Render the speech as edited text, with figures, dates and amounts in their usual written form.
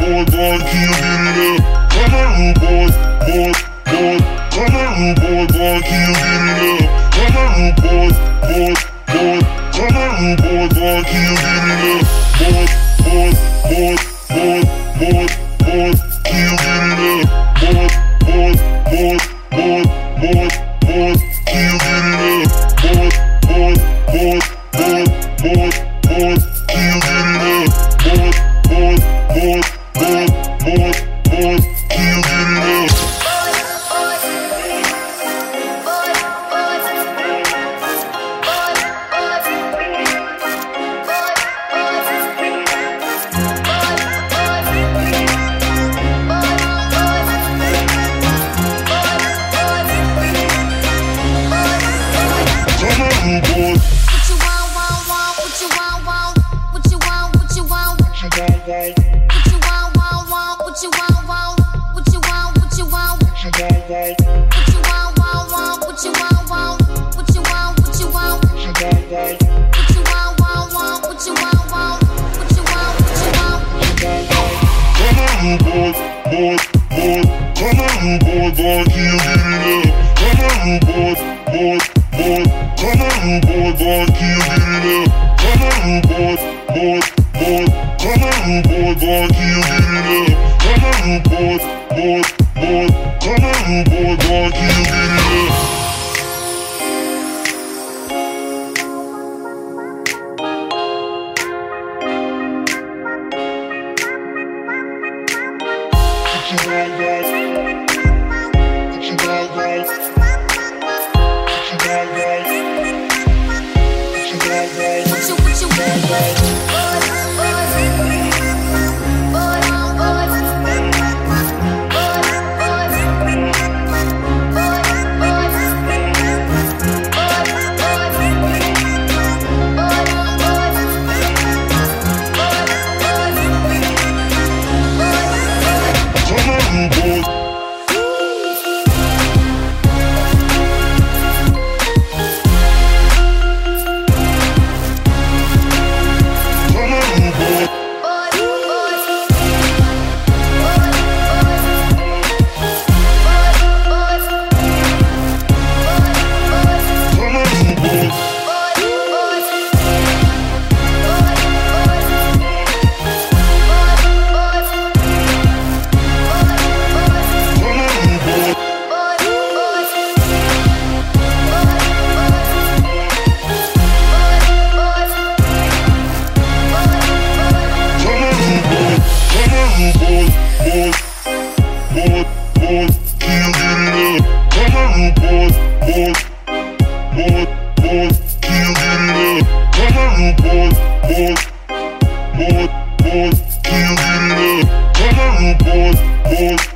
board, board, can you get it up? Come on, board, board, board. Come on, board, board, can you get it up? Come on, board, board, board. Come on, board, board, can you get it up? Board, board, board, board, board, board. Can you get it up? Board, board, board, board, board, board. Can you get it up? Board, board, board, board, board, board. Can you get it up? Board, board, board, board, board, board. Can you get it up? Board, board, can you get it up? Come on, board, board.